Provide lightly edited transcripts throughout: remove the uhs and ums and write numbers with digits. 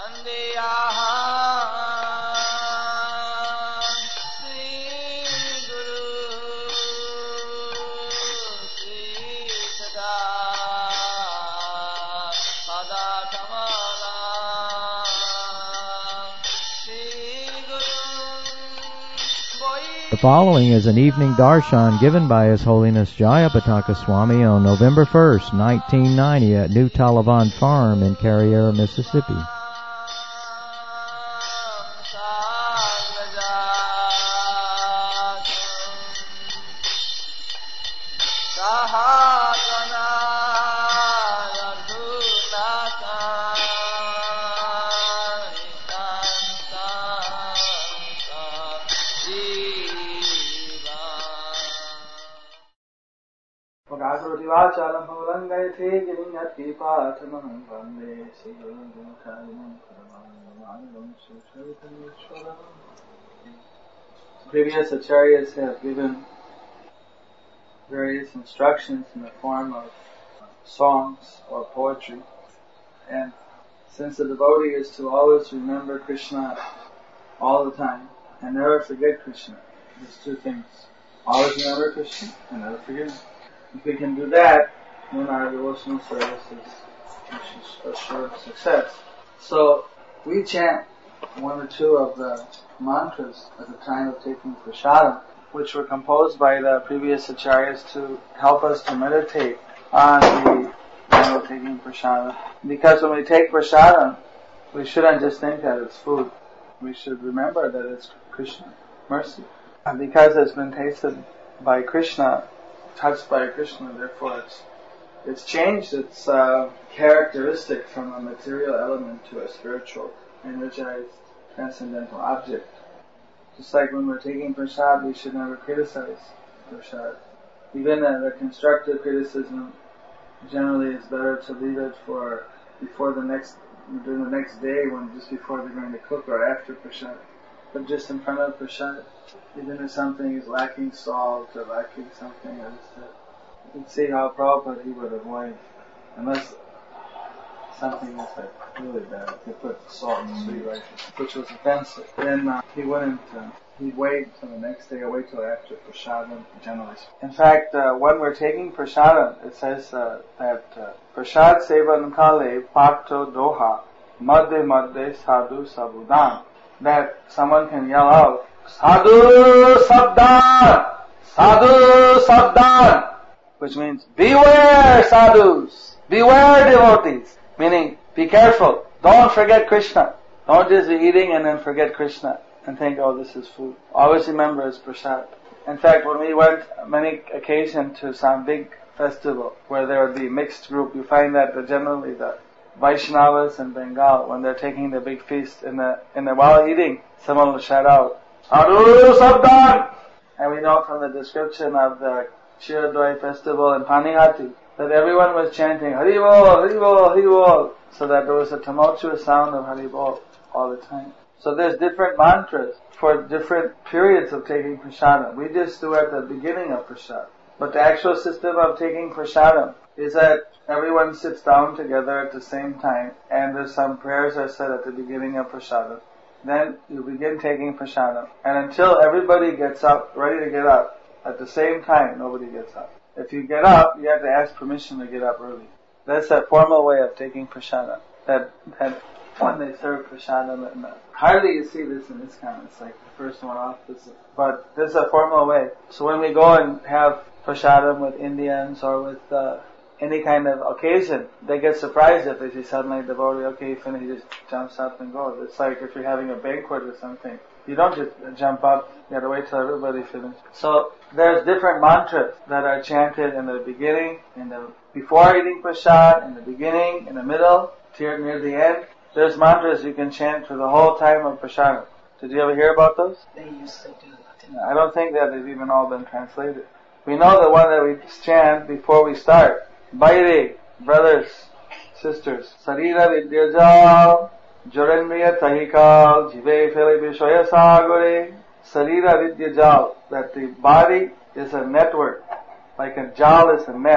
The following is an evening darshan given by His Holiness Jayapataka Swami on November 1st, 1990 at New Talavan Farm in Carriere, Mississippi. Previous acharyas have given various instructions in the form of songs or poetry, and since the devotee is to always remember Krishna all the time and never forget Krishna, there's two things: always remember Krishna and never forget Him. If we can do that, then our devotional service is assured success. So we chant one or two of the mantras at the time of taking prasadam, which were composed by the previous acharyas to help us to meditate on the time of taking prasadam. Because when we take prasadam, we shouldn't just think that it's food. We should remember that it's Krishna, mercy. And because it's been tasted by Krishna, touched by Krishna, therefore it's changed its characteristic from a material element to a spiritual, energized, transcendental object. Just like when we're taking prasad, we should never criticize prasad. Even the constructive criticism, generally it's better to leave it for during the next day, just before they're going to cook or after prasad. But just in front of prasad, even if something is lacking salt or lacking something else, you can see how Prabhupada he would avoid, unless something is like really bad. He put salt and sweet rice, which was offensive. Then he wouldn't. He'd wait till the next day or wait till after prasadam, generally. In fact, when we're taking prasadam, it says that prasad sevan kale pakto doha madhe madhe sadhu sabudan. That someone can yell out, Sadhu Sabdan! Sadhu Sabdan! Which means, beware sadhus! Beware devotees! Meaning, be careful. Don't forget Krishna. Don't just be eating and then forget Krishna and think, oh, this is food. Always remember it's prasad. In fact, when we went many occasions to some big festival where there would be mixed group, you find that generally the Vaishnavas in Bengal, when they're taking the big feast, while eating, someone will shout out, Sadhu Sabdan! And we know from the description of the Kshirodoi festival in Panihati that everyone was chanting Haribol, Haribol, Haribol, so that there was a tumultuous sound of Haribol all the time. So there's different mantras for different periods of taking prasadam. We just do at the beginning of prasadam. But the actual system of taking prasadam is that everyone sits down together at the same time, and there's some prayers are said at the beginning of prasadam. Then you begin taking prasadam, and until everybody gets up, ready to get up, at the same time, nobody gets up. If you get up, you have to ask permission to get up early. That's a formal way of taking prasadam. That when they serve prasadam, and hardly you see this in this kind. It's like the first one off. But this is a formal way. So when we go and have prasadam with Indians or with any kind of occasion, they get surprised if they see suddenly the devotee, okay, finish, he just jumps up and goes. It's like if you're having a banquet or something. You don't just jump up, you have to wait till everybody finishes. So there's different mantras that are chanted in the beginning, before eating prasad, in the beginning, in the middle, near the end. There's mantras you can chant for the whole time of prasadam. Did you ever hear about those? They used to do that. I don't think that they've even all been translated. We know the one that we chant before we start. Bhaire, brothers, sisters. Sarira vidyajal, jorendriya tahikal, jive fele vishaya sagore. Sarira vidyajal, that the body is a network, like a jal is a net.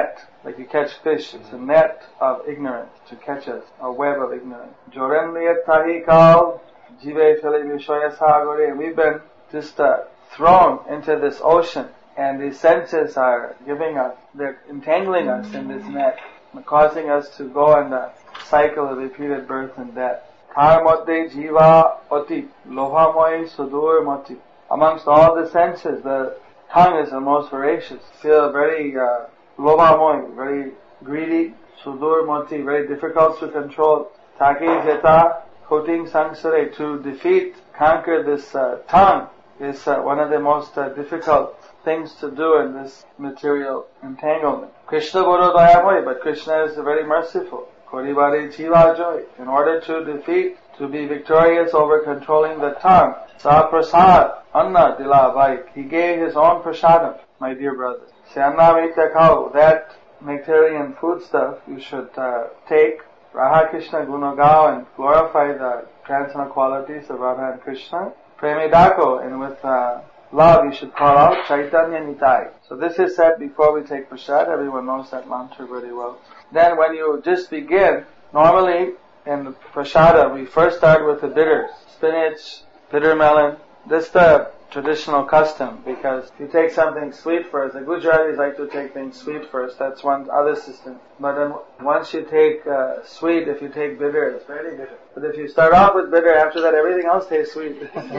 Like you catch fish, it's a net of ignorance to catch us, a web of ignorance. Joren liyat tahi kao, jive fele vishaya sagore. We've been just thrown into this ocean, and these senses are they're entangling us in this net, causing us to go on the cycle of repeated birth and death. Kar moddhe jiva oti, lohamoi sudur moti. Amongst all the senses, the tongue is the most voracious. Feel very lohamoi, very greedy, sudur moti, very difficult to control. Taki jeta koting sangsare, to defeat, conquer this tongue is one of the most difficult things to do in this material entanglement. Krishna Guru Dayamoi, but Krishna is very merciful. Koribari Jiva Joy. In order to be victorious over controlling the tongue, Sa Prasad, Anna Dilavai, he gave his own prasadam, my dear brothers. Se Anna Vitakau, that nectarian food stuff you should take. Radha Krishna Gunagao, and glorify the transcendental qualities of Radha and Krishna. Premidako, and with love you should call out Chaitanya Nitai. So this is said before we take prasad. Everyone knows that mantra very well. Then when you just begin, normally in the prasada we first start with the bitters. Spinach, bitter melon. This is the traditional custom, because if you take something sweet first, the Gujaratis like to take things sweet first. That's one other system. But then once you take sweet, if you take bitter, it's very bitter. But if you start off with bitter, after that everything else tastes sweet.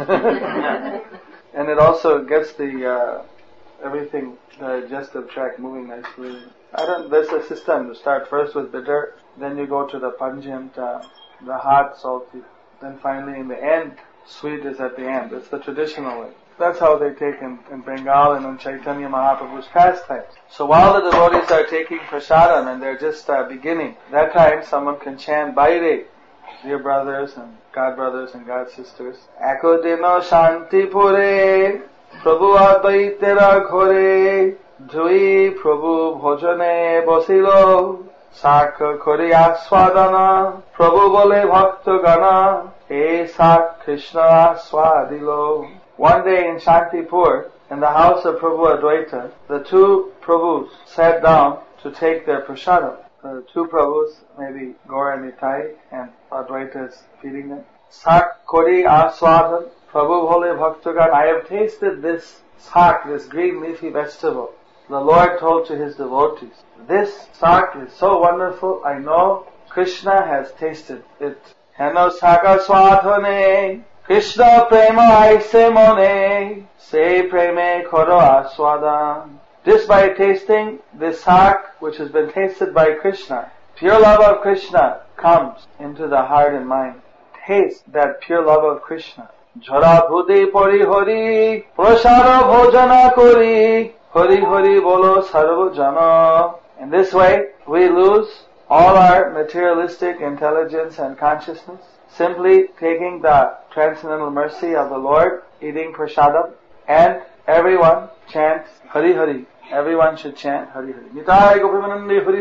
And it also gets the everything, the digestive tract moving nicely. There's a system to start first with bitter, then you go to the pungent, the hot, salty, then finally in the end, sweet is at the end. It's the traditional way. That's how they take in Bengal and in Chaitanya Mahaprabhu's pastimes. So while the devotees are taking prasadam and they're just beginning, that time someone can chant Baire, dear brothers and God brothers and God sisters. Eko dino shanti pure, Prabhu advaitera ghore, Dhui Prabhu bhojane bosilo, Sakha kori aswadana, Prabhu bole bhakta gana, E sak Krishna aswadilo. One day in Shantipur, in the house of Prabhu Advaita, the two Prabhus sat down to take their prasadam. The two Prabhus, maybe Gaura Nitai, and Advaita is feeding them. Sak kori aswadam, Prabhu bole bhakta gana. I have tasted this sak, this green leafy vegetable. The Lord told to his devotees, this sak is so wonderful, I know Krishna has tasted it. Heno saka swadhane, Krishna prema aise mone, se preme koro aswadam. Just by tasting this sak which has been tasted by Krishna, pure love of Krishna comes into the heart and mind. Taste that pure love of Krishna. Jhara bhudi pari hari, prasada bhojana kori, hari hari bolo sarva jana. In this way, we lose all our materialistic intelligence and consciousness, simply taking the transcendental mercy of the Lord, eating prasadam, and everyone chants Hari Hari. Everyone should chant Hari Hari. Nitai Gopimanandi Hari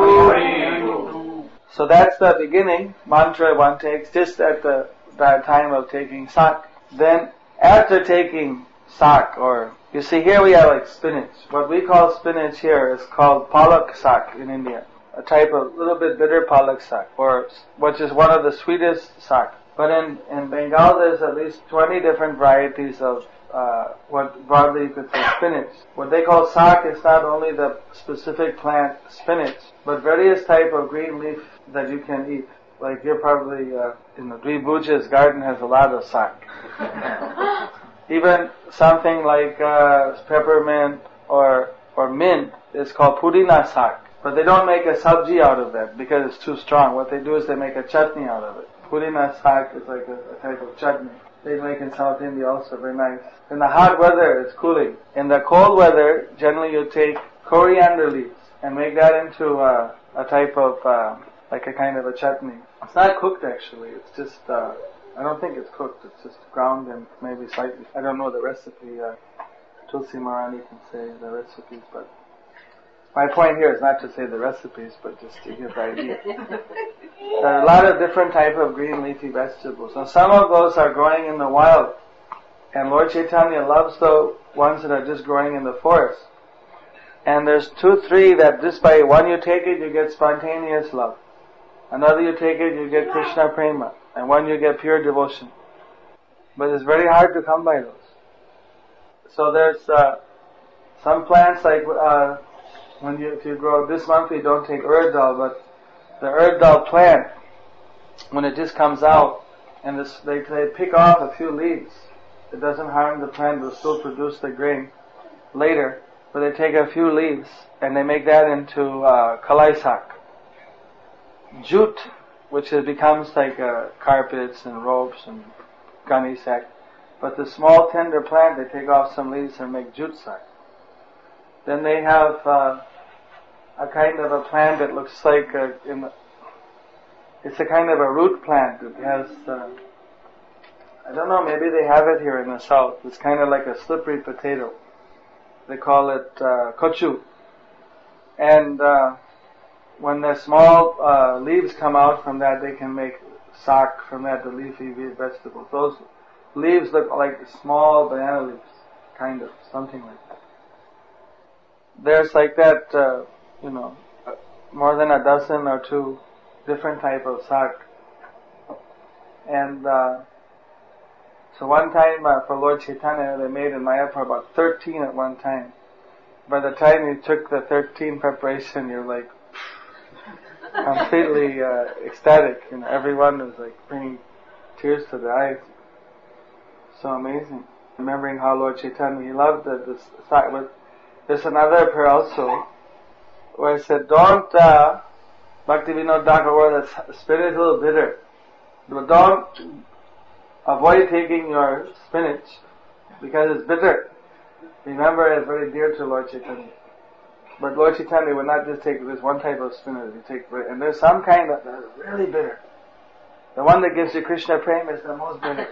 Hari. So that's the beginning mantra one takes just at the time of taking sak. Then after taking sak, or you see here we have like spinach. What we call spinach here is called palak sak in India. A type of little bit bitter palak sak, or which is one of the sweetest sak. But in Bengal there's at least 20 different varieties of what broadly you could say spinach. What they call sak is not only the specific plant spinach, but various type of green leaf that you can eat. Like you're probably in the Dvibuja's garden has a lot of sak. Even something like peppermint or mint is called pudina sak. But they don't make a sabji out of that because it's too strong. What they do is they make a chutney out of it. Pudina sak is like a type of chutney. They make in South India also, very nice. In the hot weather, it's cooling. In the cold weather, generally you take coriander leaves and make that into a type of, like a kind of a chutney. It's not cooked actually. It's just, I don't think it's cooked. It's just ground and maybe slightly. I don't know the recipe. Tulsi Maharani can say the recipes, but my point here is not to say the recipes, but just to give the idea. There are a lot of different type of green leafy vegetables. Now some of those are growing in the wild, and Lord Chaitanya loves the ones that are just growing in the forest. And there's 2, 3 that just by one you take it, you get spontaneous love. Another you take it, you get Krishna prema. And one you get pure devotion. But it's very hard to come by those. So there's some plants like if you grow this month, you don't take urd dal, but the urd dal plant, when it just comes out, and they pick off a few leaves, it doesn't harm the plant, it will still produce the grain later. But they take a few leaves and they make that into kalai sak, jute, which becomes like carpets and ropes and gunny sack. But the small tender plant, they take off some leaves and make jute sack. Then they have a kind of a plant that looks like it's a kind of a root plant. It has I don't know, maybe they have it here in the south. It's kind of like a slippery potato. They call it kochu. And when the small leaves come out from that, they can make sak from that, the leafy vegetables. Those leaves look like small banana leaves, kind of, something like that. There's like that, more than a dozen or 2 different type of sak. And so one time for Lord Chaitanya, they made in Mayapur about 13 at one time. By the time you took the 13 preparation, you're like completely ecstatic. Everyone was like bringing tears to their eyes. So amazing. Remembering how Lord Chaitanya, he loved this. There's another prayer also where it said, don't, Bhaktivinoda Thakur, the spinach is a little bitter. But don't avoid taking your spinach because it's bitter. Remember, it's very dear to Lord Chaitanya. But Lord Chaitanya would not just take this one type of spinach. And there's some kind that are really bitter. The one that gives you Krishna prema is the most bitter.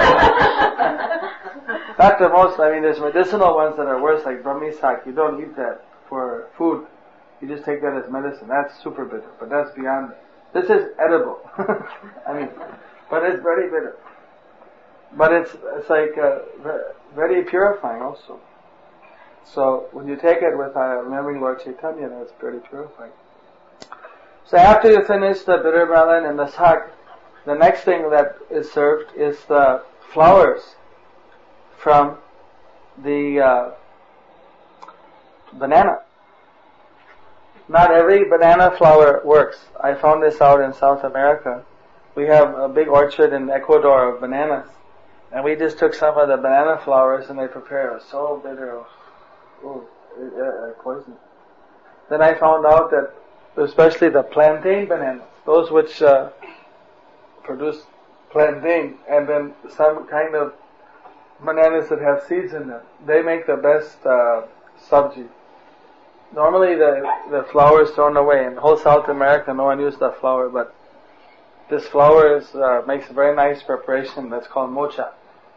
Not the most, there's medicinal ones that are worse, like brahmisak. You don't eat that for food. You just take that as medicine. That's super bitter, but that's beyond it. This is edible. But it's very bitter. But it's like very purifying also. So when you take it with remembering Lord Chaitanya, that's very purifying. So after you finish the bitter melon and the sak, the next thing that is served is the flowers from the banana. Not every banana flower works. I found this out in South America. We have a big orchard in Ecuador of bananas. And we just took some of the banana flowers and they prepare it. So bitter. Poison. Then I found out that especially the plantain bananas, those which produce plantain, and then some kind of bananas that have seeds in them, they make the best sabji. Normally the flour is thrown away. In whole South America no one used that flour, but this flour makes a very nice preparation that's called mocha.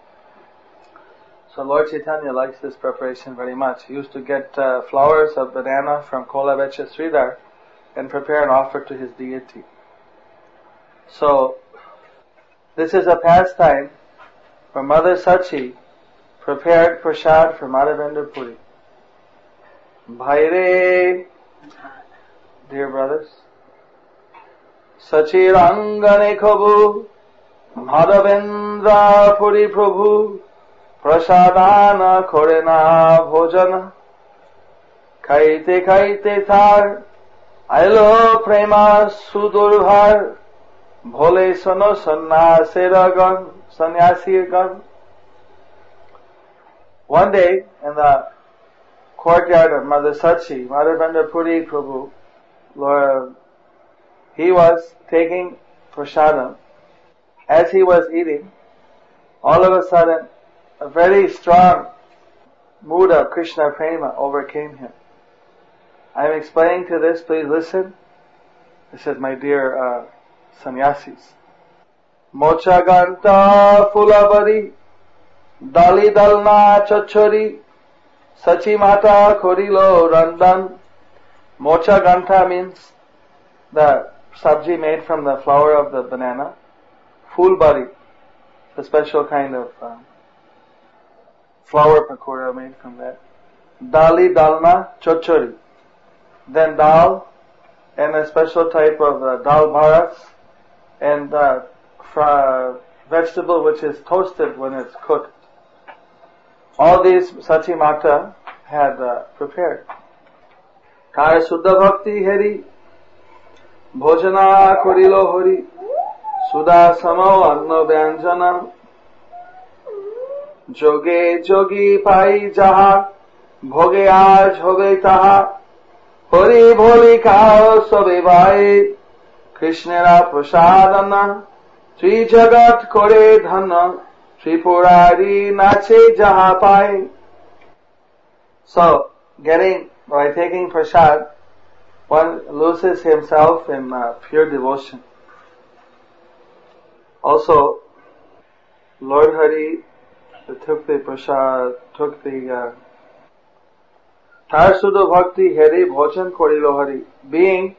So Lord Chaitanya likes this preparation very much. He used to get flowers of banana from Kolavecha Sridhar and prepare and offer to his deity. So this is a pastime where Mother Sachi prepared prasad for Madhavendra Puri. Bhaire, dear brothers, Sachi Rangane Khabu, Madhavendra Puri Prabhu, Prasadana Korena Bhojana, Kaite Kaite Thar, Ailo Prema Sudurhar, Bhole Sono Sannyasiragan. One day in the courtyard of Mother Sachi, Madhavendra Puri Prabhu, Lord, he was taking prasadam. As he was eating, all of a sudden, a very strong mood of Krishna prema overcame him. I am explaining to this, please listen. This is my dear sannyasis. Mocha ganta fulabari, dali dalna chochori, sachi mata korilo randan. Mocha ganta means the sabji made from the flour of the banana. Fulbari, a special kind of flour pakora made from that. dali, dalma, chochori. Then dal, and a special type of dal bharas, and vegetable which is toasted when it's cooked. All these Sachi Mata had prepared. Kar Suddha Bhakti Heri, Bhojana Korilo Hori, Sudha Samo Anno Vyanjana, Joge Jogi Pai Jaha, Bhoge Aaj Hoge Taha, Hori Bholi Kao Sobe Bhai, Krishnera Prasadana, Tri Jagat Kore Dhanna, Tripurari Nache Jaha Pai. So, by taking prasad, one loses himself in pure devotion. Also, Lord Hari took the prasad, took the Tar Sudha Bhakti Hari Bhojan Korilo Hari. Being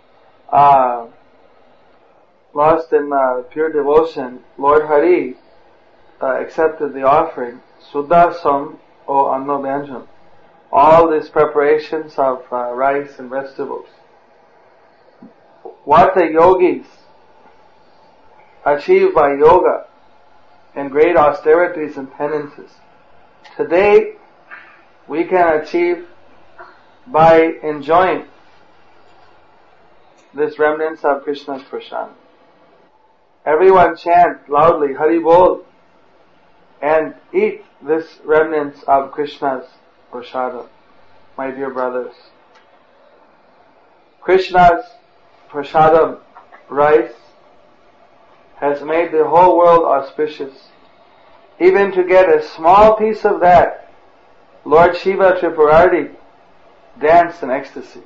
lost in pure devotion, Lord Hari accepted the offering, Suddha Sam o Anno Vyanjan. All these preparations of rice and vegetables. What the yogis achieve by yoga and great austerities and penances, today we can achieve by enjoying this remnants of Krishna's prasad. Everyone chant loudly Hari Bol and eat this remnants of Krishna's prasadam, my dear brothers. Krishna's prasadam, rice, has made the whole world auspicious. Even to get a small piece of that, Lord Shiva Tripurari danced in ecstasy.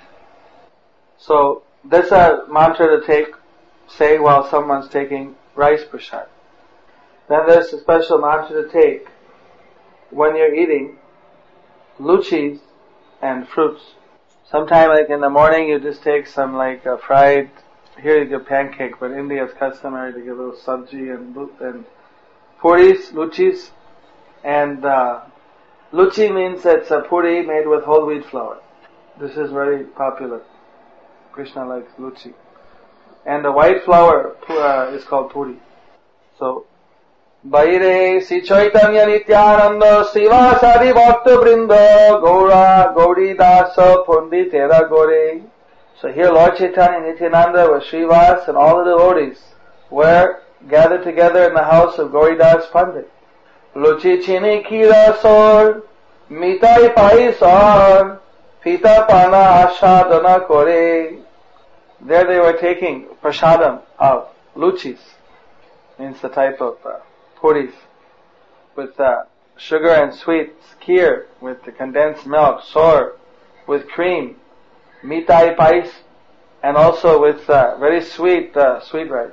So, this is a mantra to say while someone's taking rice prasad. Then there's a special mantra to take when you're eating luchis and fruits. Sometime like in the morning you just take some like fried, here you give pancake, but in India it's customary to give a little sabji and puris, luchis, and luchi means it's a puri made with whole wheat flour. This is very popular. Krishna likes luchi. And the white flour is called puri. So, Baire Sri Chaitanya Nityananda Srivasadi Bhakta Vrinda Gaura Gauri Dasa Panditera Gore. So here Lord Chaitanya Nityananda with Srivas and all the devotees were gathered together in the house of Gauridas Pandit. Luchi Chini Kira Sor Mitai Pai Sor Pita Pana Ashadana Kore. There they were taking prasadam of luchis, means the type of puris, with sugar and sweets, kheer with the condensed milk, sour with cream, mitai pais, and also with very sweet rice.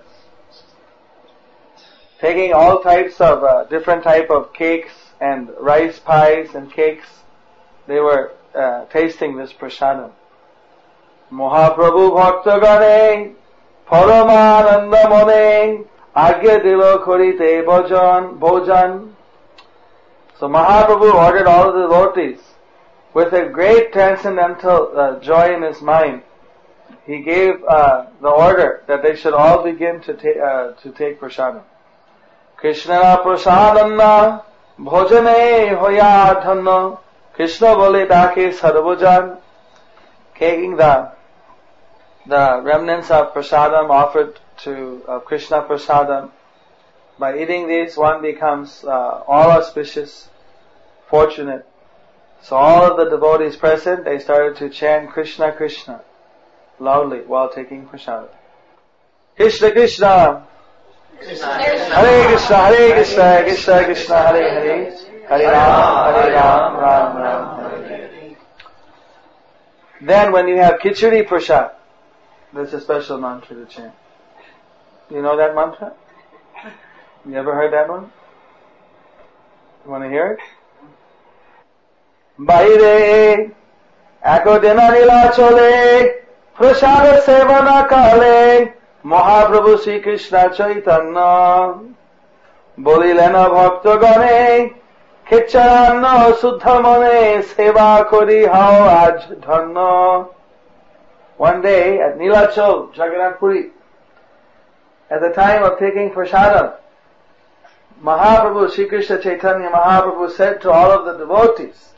Taking all types of different type of cakes and rice pies and cakes, they were tasting this prasadam. Mahaprabhu Bhaktagane Paramananda Mone Agya Dilo Korite Bhojan. So Mahaprabhu ordered all of the devotees with a great transcendental joy in his mind. He gave the order that they should all begin to take prasadam. Krishna prasadanna bhojane hoya dhanna. Krishna bole dake sarvajan. Taking the remnants of prasadam offered to Krishna prasadam. By eating these, one becomes all auspicious, fortunate. So all of the devotees present, they started to chant Krishna Krishna loudly while taking prasadam. Krishna Krishna, Hare Krishna, Hare Krishna, Krishna Krishna, Hare Hare, Hare Ram, Ram Ram, Hare Hare. Then when you have Khichdi Prasad, there's a special mantra to chant. You know that mantra? You ever heard that one? You want to hear it? Baire Akodena Nila Chole Prasad Sevana Kale Mahaprabhu Sri Krishna Chaitanya Bolilena Bhakta Gane Kicharanno Suddhamane Seva Kori Hao Aj Dhanno. One day at Nilachal, Jagannath Puri, at the time of taking prasadam, Mahaprabhu, Sri Krishna Chaitanya Mahaprabhu said to all of the devotees,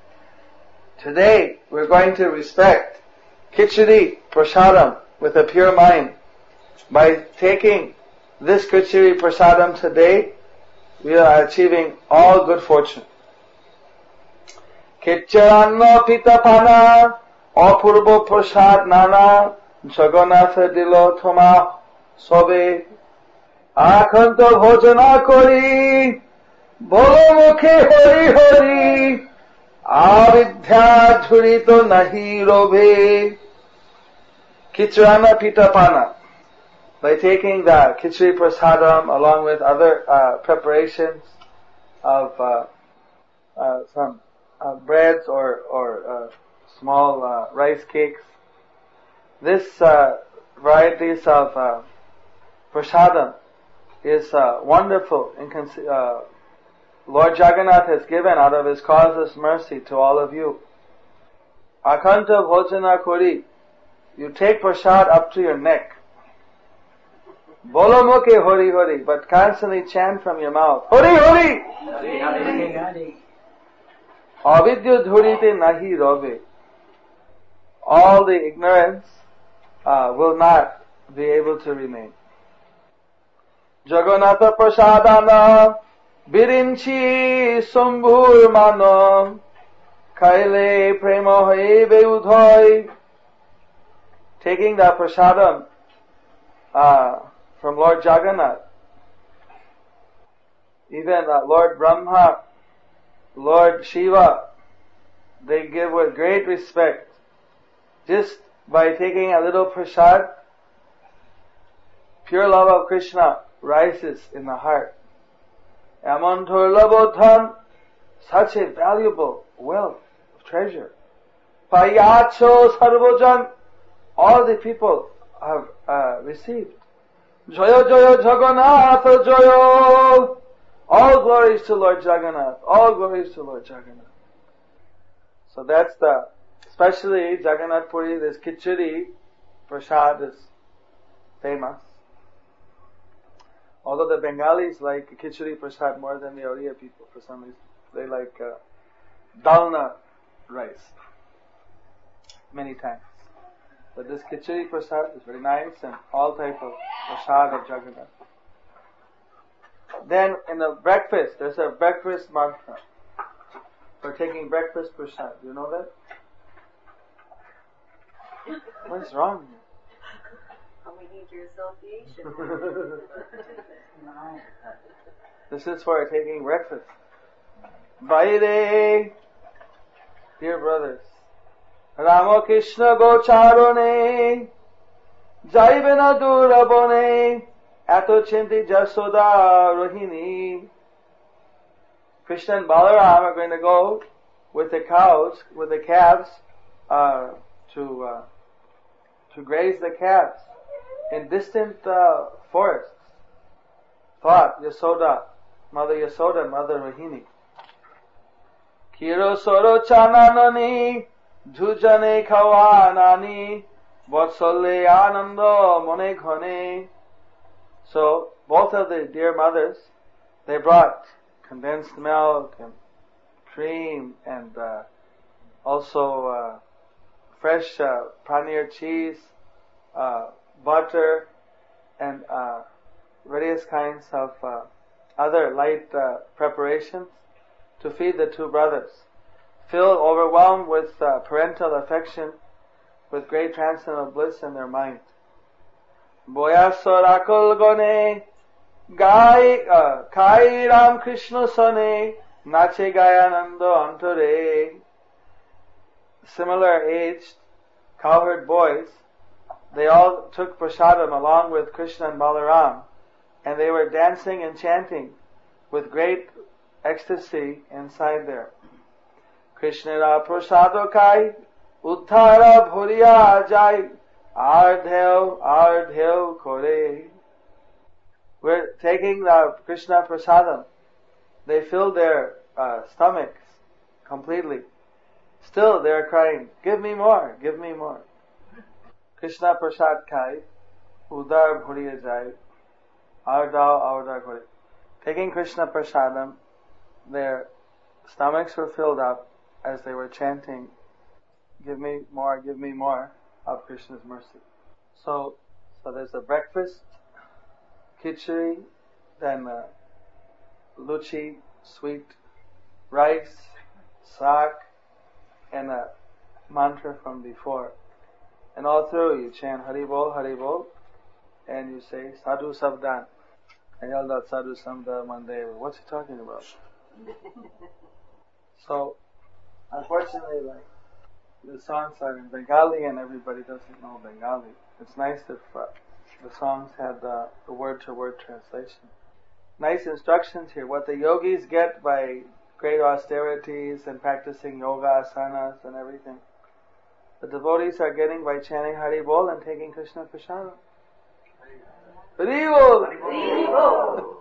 today we're going to respect Khichdi prasadam with a pure mind. By taking this Khichdi prasadam today, we are achieving all good fortune. Khicharanno pitapana apurbo prasad nana Jagannath dilo thoma sobe akhanta bhojana kori bolo mukhe hori hori avidya jhurito nahi robhe. Khicharanno pitapana. By taking the Khichdi prasadam along with other preparations of some breads or small rice cakes, this varieties of prasadam is wonderful. Lord Jagannath has given out of His causeless mercy to all of you. Akhanta bhojana kori. You take prasad up to your neck. Bolo mukhe hori hori, but constantly chant from your mouth. Hori hori! Avidya dhurite nahi robe. All the ignorance will not be able to remain. Jagannatha prasadana birinchi sambhur mano kaile prema hebe udhoy. Taking the prasadam from Lord Jagannath, even Lord Brahma, Lord Shiva, they give with great respect. Just by taking a little prasad, pure love of Krishna rises in the heart. Amon durlabodhan, such a valuable wealth, treasure. Payacho sarvojan, all the people have received. Joyo Joyo Jagannath Joyo. All glories to Lord Jagannath. All glories to Lord Jagannath. So that's especially Jagannath Puri, this Khichdi prasad is famous. Although the Bengalis like Khichdi prasad more than the Oriya people for some reason. They like dalna rice many times. But this Khichdi prasad is very nice and all type of prasad of Jagannath. Then in the breakfast, there's a breakfast mantra for taking breakfast prasad. Do you know that? What's wrong here? We need your association. This is for taking breakfast. Vaire, dear brothers, Rama Krishna Gocharone, Jaivena Durabone, Ato Chinti Jasoda Rohini. Krishna and Balaram are going to go with the cows, with the calves, to graze the calves in distant forests. Thought Yasoda, Mother Yasoda, Mother Rohini. Kiro Soro Chananani, Jujane Kawanani, Vatsale Anando Mone Khone. So both of the dear mothers, they brought condensed milk and cream and also fresh paneer cheese, butter, and various kinds of other light preparations to feed the two brothers. Filled, overwhelmed with parental affection, with great transcendental bliss in their mind. Boyasorakul gone, Kai Ram Krishna sane, Nache Gayanando antare. Similar aged cowherd boys, they all took prasadam along with Krishna and Balaram, and they were dancing and chanting with great ecstasy inside there. Krishna ra prasado kai, uddhara bhuriya jai, ardheo kore. We're taking the Krishna prasadam. They filled their stomachs completely. Still they are crying, give me more, give me more. Krishna prasad khai, udar bhuriye jai, aur dao. Taking Krishna prasadam, their stomachs were filled up as they were chanting, give me more of Krishna's mercy. So there's a breakfast, khichdi, then luchi, sweet rice, saag, and a mantra from before. And all through you chant Hari Bol, and you say Sadhu Sabdan. I yelled out Sadhu Sabdan one day. What's he talking about? So, unfortunately, the songs are in Bengali and everybody doesn't know Bengali. It's nice if the songs had the word-to-word translation. Nice instructions here. What the yogis get by great austerities and practicing yoga, asanas and everything, the devotees are getting by chanting Hari Bol and taking Krishna Prasadam. Hari Bol!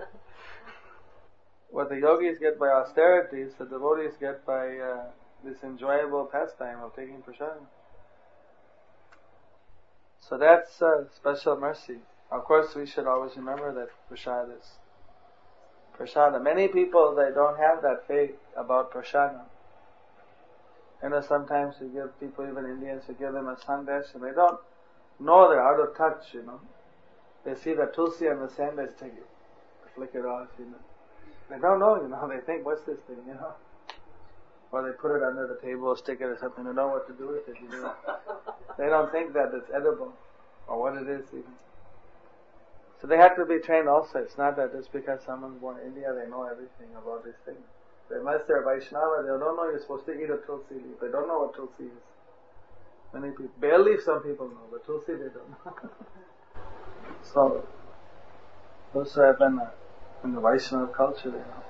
What the yogis get by austerities, the devotees get by this enjoyable pastime of taking prasadam. So that's special mercy. Of course, we should always remember that prasad is prasadam. Many people, they don't have that faith about prasadam. Sometimes you give people, even Indians, you give them a sandesh and they don't know, they're out of touch, They see the tulsi and the sandesh, take it, flick it off, They don't know, they think, what's this thing, Or they put it under the table, stick it or something, they don't know what to do with it, They don't think that it's edible, or what it is even. So they have to be trained also. It's not that just because someone's born in India, they know everything about these things. Unless they're Vaishnava, they don't know you're supposed to eat a tulsi leaf. They don't know what tulsi is. Many people, bay leaf some people know, but tulsi they don't know. So, those who have been in the Vaishnava culture, they know.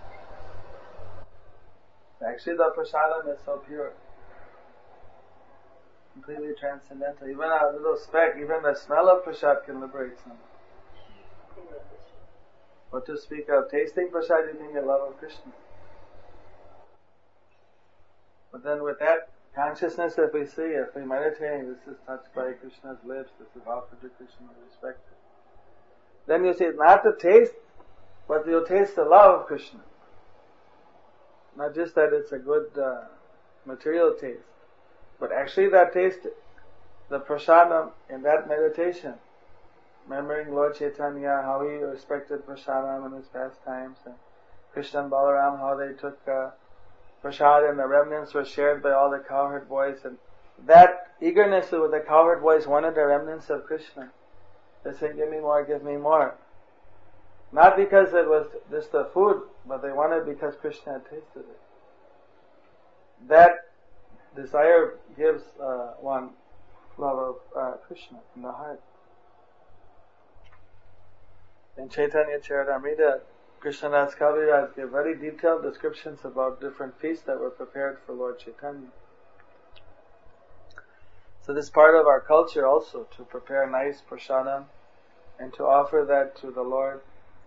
Actually, the prasadam is so pure, completely transcendental. Even a little speck, even the smell of prasad can liberate someone. But to speak of tasting prasad, you can get love of Krishna. But then with that consciousness, if we meditate, this is touched by Krishna's lips, this is offered to Krishna, respected. Then you see, not the taste, but you'll taste the love of Krishna. Not just that it's a good material taste, but actually that taste, the prasadam in that meditation, remembering Lord Chaitanya, how he respected prasadam in his pastimes, and Krishna and Balaram, how they took prasad and the remnants were shared by all the cowherd boys, and that eagerness with the cowherd boys wanted the remnants of Krishna. They said, give me more, give me more. Not because it was just the food, but they wanted because Krishna had tasted it. That desire gives one love of Krishna in the heart. In Chaitanya Charitamrita, Krishnadas Kaviraj gave very detailed descriptions about different feasts that were prepared for Lord Chaitanya. So this is part of our culture also, to prepare nice prasadam and to offer that to the Lord.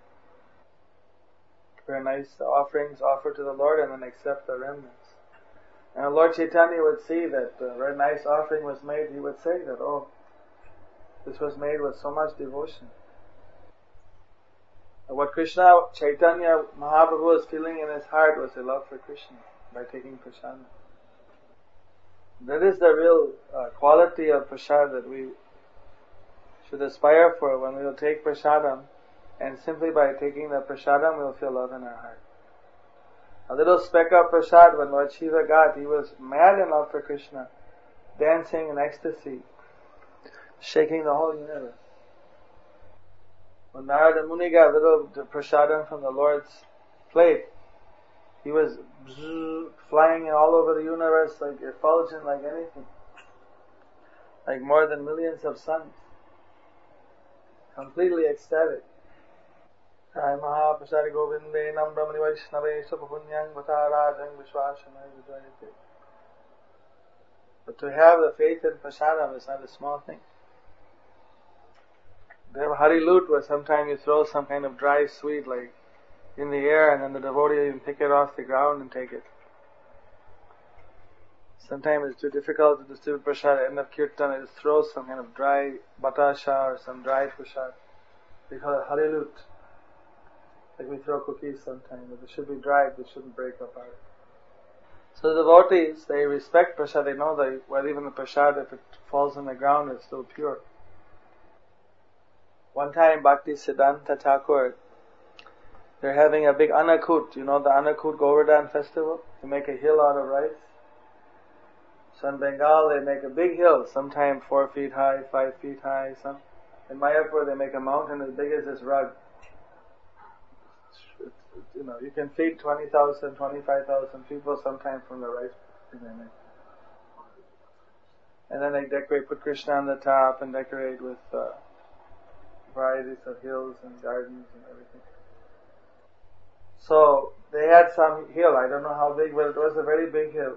Prepare nice offerings, offer to the Lord, and then accept the remnants. And Lord Chaitanya would see that a very nice offering was made, he would say that, oh, this was made with so much devotion. And what Krishna, Chaitanya Mahaprabhu was feeling in his heart was a love for Krishna by taking prasadam. That is the real quality of prasad that we should aspire for when we will take prasadam, and simply by taking the prasadam we will feel love in our heart. A little speck of prasad, when Lord Shiva got, he was mad in love for Krishna, dancing in ecstasy, shaking the whole universe. When Narada Muni got a little prasadam from the Lord's plate, he was flying all over the universe like effulgent, like anything, like more than millions of suns, completely ecstatic. Jai Mahaprasadi Govinde Nam Brahmani Vaishnave Sapapunyang Vatarajang Vishwasanai Vijayate. But to have the faith in prasadam is not a small thing. They have Hari Lut, where sometimes you throw some kind of dry sweet like in the air, and then the devotee even pick it off the ground and take it. Sometimes it's too difficult to distribute prasad. At the end of kirtan, I just throw some kind of dry batasha or some dry prasad. We call it harilut. Like we throw cookies sometimes, but they should be dried, they shouldn't break apart. So the devotees, they respect prasad, they know that well, even the prasad, if it falls on the ground, it's still pure. One time, Bhakti Siddhanta Thakur, they're having a big Annakut. You know the Annakut Govardhan festival? They make a hill out of rice. So in Bengal, they make a big hill, sometimes 4 feet high, 5 feet high. In Mayapur, they make a mountain as big as this rug. You know, you can feed 20,000, 25,000 people sometimes from the rice they make. And then they decorate, put Krishna on the top and decorate with varieties of hills and gardens and everything. So they had some hill, I don't know how big, but it was a very big hill.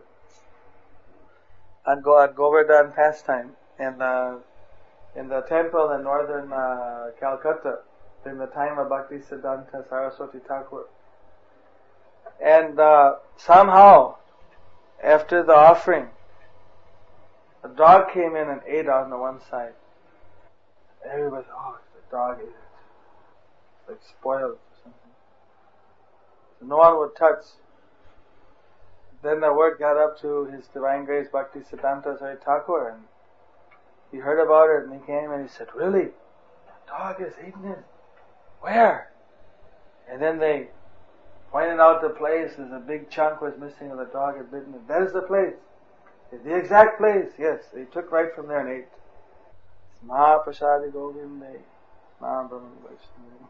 At Govardhan pastime, in the temple in northern Calcutta, in the time of Bhakti Siddhanta Saraswati Thakur. And somehow, after the offering, a dog came in and ate on the one side. Everybody, the dog ate it. It's like spoiled or something. So no one would touch. Then the word got up to His Divine Grace Bhakti Siddhanta Saraswati Thakur, and he heard about it, and he came and he said, "Really? The dog has eaten it? Where?" And then they pointed out the place. There's a big chunk was missing, and the dog had bitten it. That is the place. It's the exact place. Yes, they took right from there and ate. It's Mahaprasadi Govinde, Mahabrahmani Vaishnava.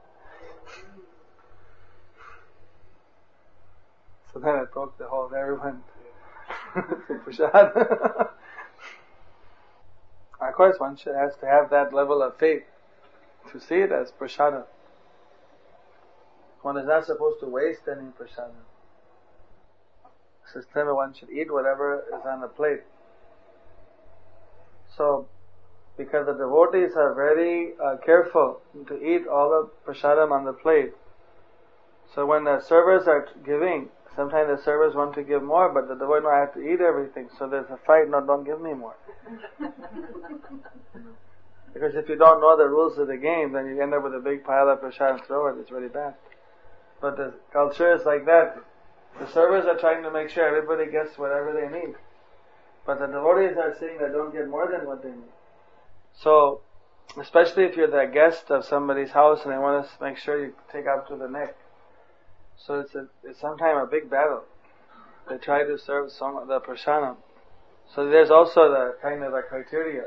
So then it broke the whole, everyone prasad. Of course, one has to have that level of faith to see it as prasada. One is not supposed to waste any prasada. System, one should eat whatever is on the plate. So, because the devotees are very careful to eat all the prasadam on the plate, so when the servers are giving, sometimes the servers want to give more, but the devotee, no, I have to eat everything. So there's a fight, no, don't give me more. Because if you don't know the rules of the game, then you end up with a big pile of prasad and throw it. It's really bad. But the culture is like that. The servers are trying to make sure everybody gets whatever they need. But the devotees are saying they don't get more than what they need. So, especially if you're the guest of somebody's house and they want to make sure you take up to the neck. So it's sometimes a big battle. They try to serve the prasadam. So there's also the kind of a criteria.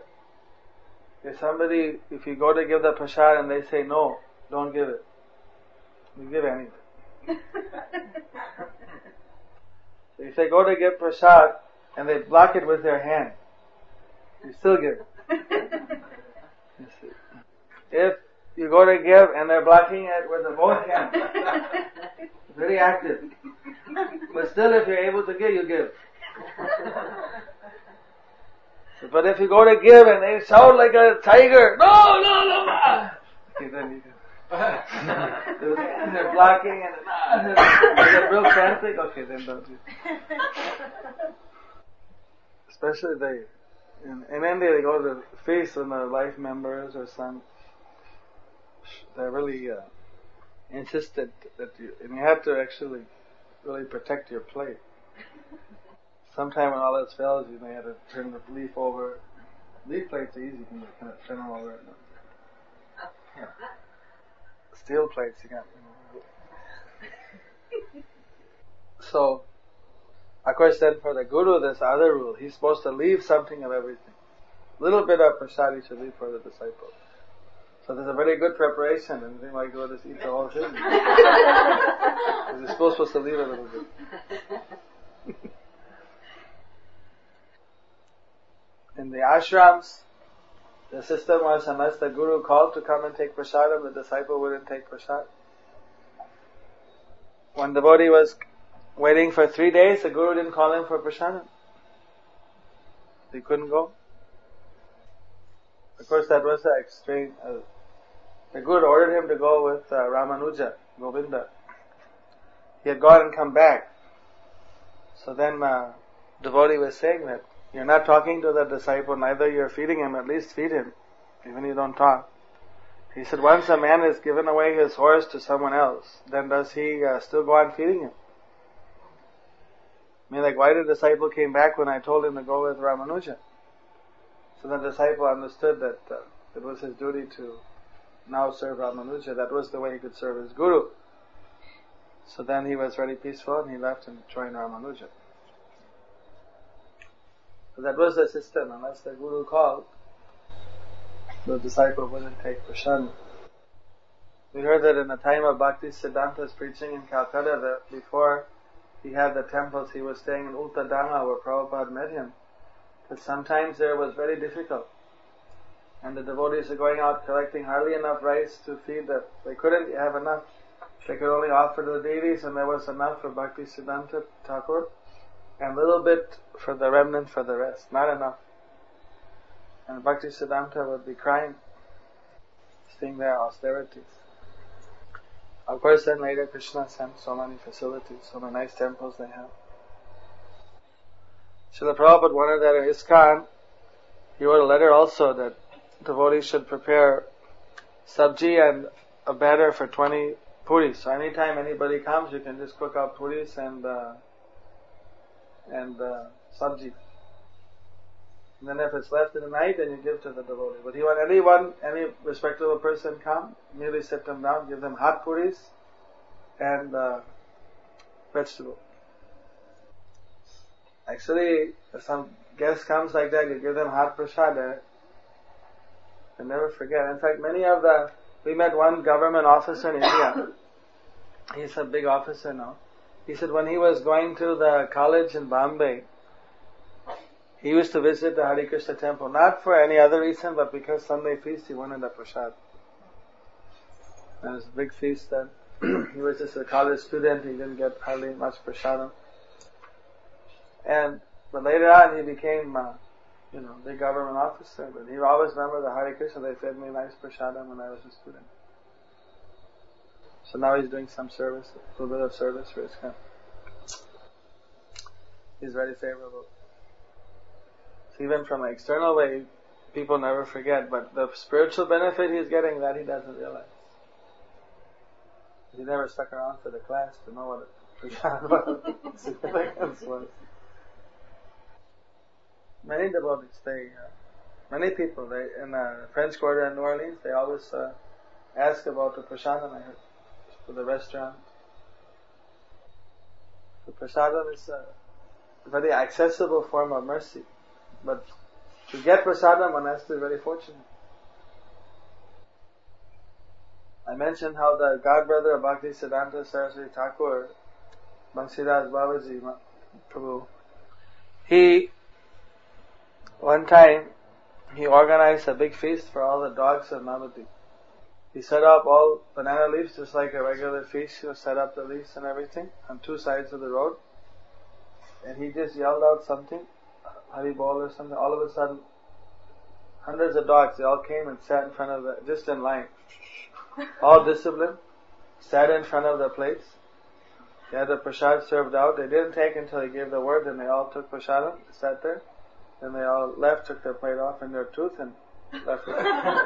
If you go to give the prasad and they say no, don't give it. You give anything. So if they go to give prasad and they block it with their hand, you still give it. You see. If you go to give and they're blocking it with both hands, very active. But still, if you're able to give, you give. But if you go to give and they shout like a tiger, no, okay, then you give. They're blocking and they're real frantic, okay, then don't do. Especially in India, they go to the feast when the life members or some, they're really insistent that you have to actually really protect your plate. Sometime when all else fails, you may have to turn the leaf over. Leaf plates are easy, you can kind of turn them over. Yeah. Steel plates, you can't. So, of course, then for the guru, there's other rule. He's supposed to leave something of everything. A little bit of prasad he should leave for the disciple. So there's a very good preparation, and they might go just eat the whole thing. Because you're supposed to leave a little bit. In the ashrams, the system was unless the guru called to come and take prasadam, the disciple wouldn't take prasad. One devotee was waiting for 3 days, the guru didn't call him for prasadam. He couldn't go. Of course, that was the extreme. The guru ordered him to go with Ramanuja, Govinda. he had gone and come back. So then devotee was saying that you're not talking to the disciple, neither you're feeding him, at least feed him, even if you don't talk. He said, once a man has given away his horse to someone else, then does he still go on feeding him? I mean, like, why the disciple came back when I told him to go with Ramanuja? So the disciple understood that it was his duty to now serve Ramanuja. That was the way he could serve his guru. So then he was very peaceful and he left and joined Ramanuja. So that was the system. Unless the guru called, the disciple wouldn't take prashad. We heard that in the time of Bhakti Siddhanta's preaching in Calcutta, that before he had the temples, he was staying in Ultadanga where Prabhupada met him. But sometimes there was very difficult. And the devotees are going out collecting hardly enough rice to feed them. They couldn't have enough. They could only offer to the deities, and there was enough for Bhakti Siddhanta Thakur, and a little bit for the remnant for the rest. Not enough. And Bhakti Siddhanta would be crying, seeing their austerities. Of course, then later Krishna sent so many facilities, so many nice temples they have. Srila Prabhupada wanted that in ISKCON. He wrote a letter also that devotees should prepare sabji and a batter for 20 puris. So anytime anybody comes, you can just cook up puris and sabji. And then if it's left in the night, then you give to the devotee. But he want any respectable person come, merely sit them down, give them hot puris and vegetable. Actually, if some guest comes like that, you give them hot prasad. They never forget. In fact, we met one government officer in India. He's a big officer now. He said when he was going to the college in Bombay, he used to visit the Hare Krishna temple, not for any other reason, but because Sunday feast he wanted a prasad. And it was a big feast then. He was just a college student, he didn't get hardly much prasadam. But later on he became, big government officer. But he always remembered the Hare Krishna, they fed me nice prasadam when I was a student. So now he's doing some service, a little bit of service for ISKCON. He's very favorable. So even from an external way, people never forget, but the spiritual benefit he's getting, that he doesn't realize. He never stuck around for the class to know what the significance was. Many devotees, many people, in the French Quarter in New Orleans, they always ask about the prasadam, I heard, for the restaurant. The prasadam is a very accessible form of mercy. But to get prasadam, one has to be very fortunate. I mentioned how the godbrother of Bhakti Siddhanta Saraswati Thakur, Banshidas Babaji Prabhu, one time, he organized a big feast for all the dogs of Navadvip. He set up all banana leaves, just like a regular feast, set up the leaves and everything, on two sides of the road. And he just yelled out something, Hari Bol or something. All of a sudden, hundreds of dogs, they all came and sat in front of just in line. All disciplined, sat in front of the place. They had the prasad served out. They didn't take until he gave the word, then they all took prasadam, sat there. Then they all left, took their plate off in their tooth and left it.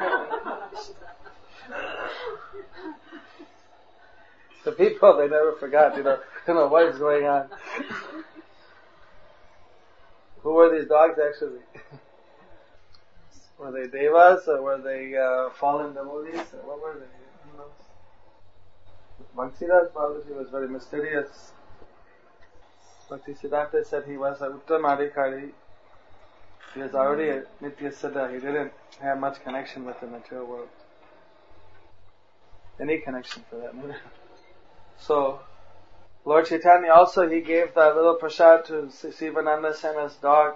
The people, they never forgot, what is going on. Who were these dogs actually? Were they devas or were they fallen devotees? Or what were they? Who knows? Bhaktisiddhanta Babaji was very mysterious. Bhakti Siddhanta said he was a Uttamadhikari. He was already a Nitya Siddha. He didn't have much connection with the material world. Any connection for that matter. So, Lord Chaitanya also, he gave the little prasad to Sivananda Sena's dog.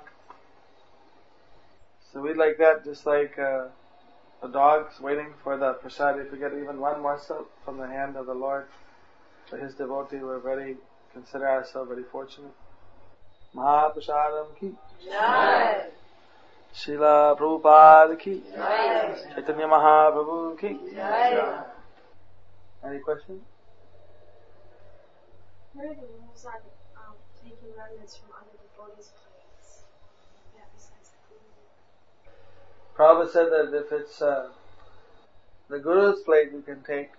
So we like that, just like the dogs waiting for the prasad. If we get even one morsel from the hand of the Lord, for His devotee, we consider ourselves very fortunate. Mahaprasadam ki Jai. Srila Prabhupada ki Jai. Chaitanya Mahaprabhu ki Jai. Any questions? What are the rules on taking remnants from other devotees' plates? Yeah, besides the Guru. Prabhupada said that if it's the Guru's plate, you can take.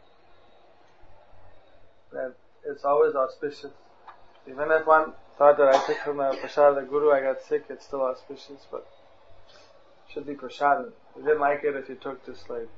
That it's always auspicious. Even if one thought that I took from the prasad of the Guru, I got sick, it's still auspicious, but it should be prasad. You didn't like it if you took just like,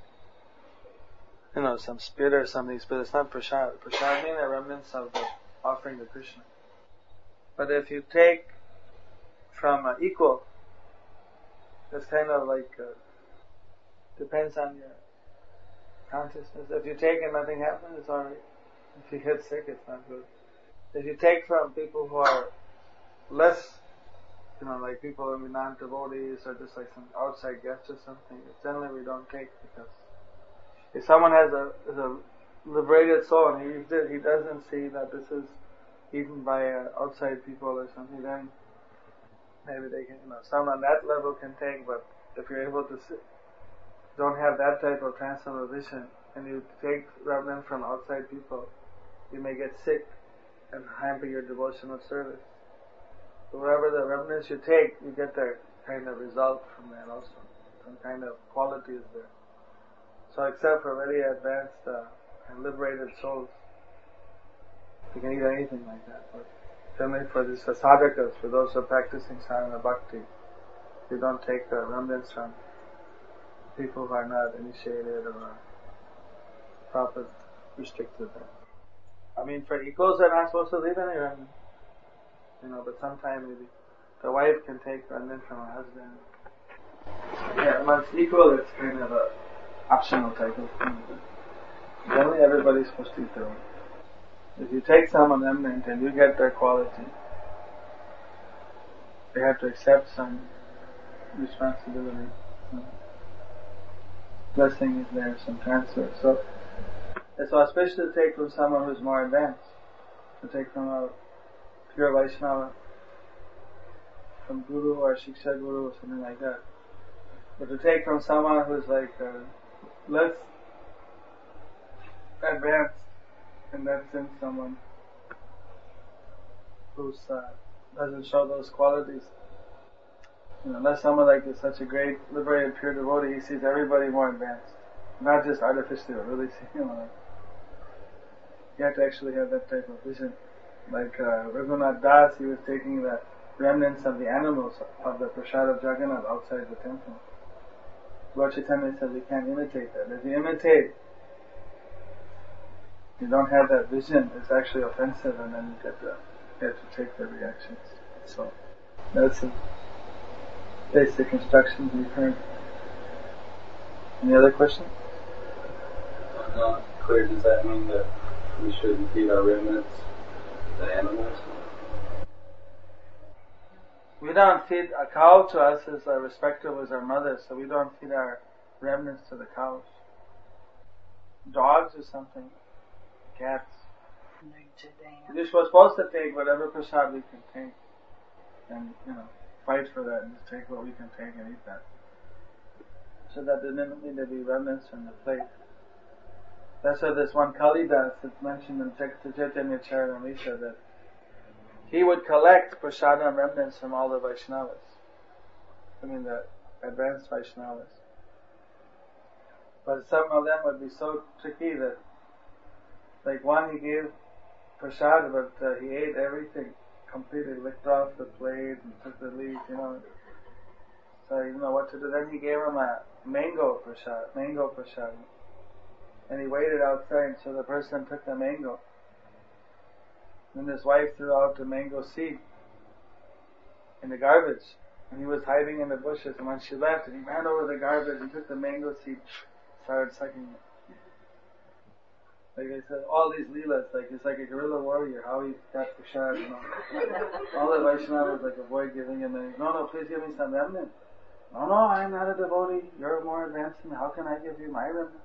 some spit or something, but it's not prasad. Prasad means the remnants of the offering to Krishna. But if you take from equal, it's kind of like, depends on your consciousness. If you take and nothing happens, it's alright. If you get sick, it's not good. If you take from people who are less, like people who are non-devotees or just like some outside guests or something, generally we don't take, because if someone is a liberated soul and he doesn't see that this is eaten by outside people or something, then maybe they can, someone on that level can take, but if you're able to don't have that type of transcendental vision and you take remnant from outside people, you may get sick and hamper your devotional service. So whatever the remnants you take, you get that kind of result from that also. Some kind of quality is there. So except for very advanced and liberated souls, you can eat anything like that. But generally for these sadhakas, for those who are practicing sadhana bhakti, you don't take the remnants from people who are not initiated or proper restricted there. For equals, they're not supposed to leave any remnant. But sometimes maybe the wife can take remnant from her husband. Yeah, amongst equal, it's kind of a optional type of thing. Generally, everybody's supposed to eat their own. If you take some of them and you get their quality, they have to accept some responsibility. Blessing is there, some transfer. So it's auspicious to take from someone who's more advanced, to take from a pure Vaishnava, from Guru or Shiksha Guru or something like that. But to take from someone who's like less advanced, in that sense, someone who doesn't show those qualities. Unless someone like is such a great, liberated, pure devotee, he sees everybody more advanced. Not just artificially, but really seeing you have to actually have that type of vision. Like Raghunath Das, he was taking the remnants of the animals of the prasad of Jagannath outside the temple. Lord Chaitanya said you can't imitate that. If you imitate, you don't have that vision, it's actually offensive, and then you have to take the reactions. So that's a basic instructions we've heard. Any other questions? I'm not clear. Does that mean that we shouldn't feed our remnants to animals? We don't feed a cow to us as respectable as our mother, so we don't feed our remnants to the cows. Dogs or something, cats. We're supposed to take whatever prasad we can take, and fight for that and just take what we can take and eat that. So that there didn't need to be remnants from the plate. That's why this one Kalidas that's mentioned in Chaitanya Charitamrita, that he would collect prasadam remnants from all the Vaishnavas. The advanced Vaishnavas. But some of them would be so tricky that, like one he gave prasad, but he ate everything completely, licked off the plate and took the leaf, So he didn't know what to do. Then he gave him a mango prasad. And he waited outside, so the person took the mango. Then his wife threw out the mango seed in the garbage. And he was hiding in the bushes. And when she left, and he ran over the garbage and took the mango seed, started sucking it. Like I said, all these leelas, it's like a guerrilla warrior, how he got prasad, All the Vaishnavas avoid giving him any. No, please give me some remnant. No, I'm not a devotee. You're more advanced than me. How can I give you my remnant?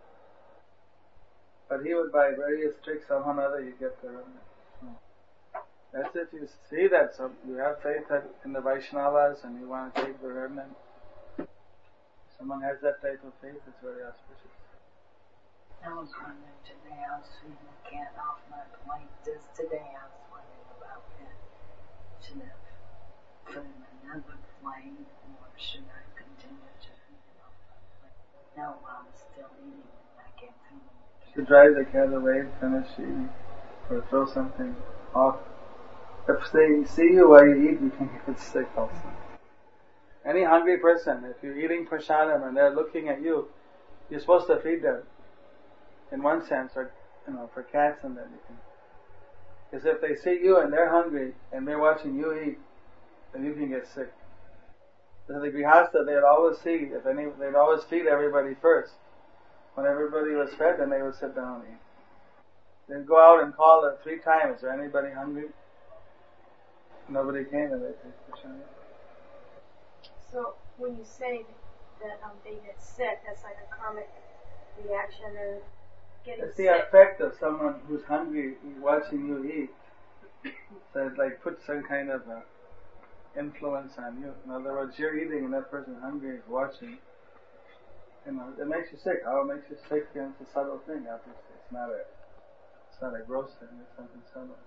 But he would, by various tricks, somehow or other, you get the remnant. That's if you see that, so you have faith in the Vaishnavas and you want to take the remnant. If someone has that type of faith, it's very auspicious. I was wondering today, I was feeding the cat off my plate. Just today I was wondering about that. Should I put in another plate or should I continue to feed it off my plate? No, I'm still eating and I can't feed it. To drive the cat away, finish eating, or throw something off. If they see you while you eat, you can get sick also. Any hungry person, if you're eating prasadam and they're looking at you, you're supposed to feed them. In one sense, or for cats and that you can. Because if they see you and they're hungry and they're watching you eat, then you can get sick. So the grihastha, they'd always they'd always feed everybody first. When everybody was fed, then they would sit down and eat. They'd go out and call it 3 times. Is there anybody hungry? Nobody came and they take prasadam. So when you say that they get sick, that's like a karmic reaction or getting it's sick. the effect of someone who's hungry watching you eat. So it like puts some kind of influence on you. In other words, you're eating and that person hungry is watching. It makes you sick. How it makes you sick is a subtle thing, obviously. It's not a gross thing, it's something subtle.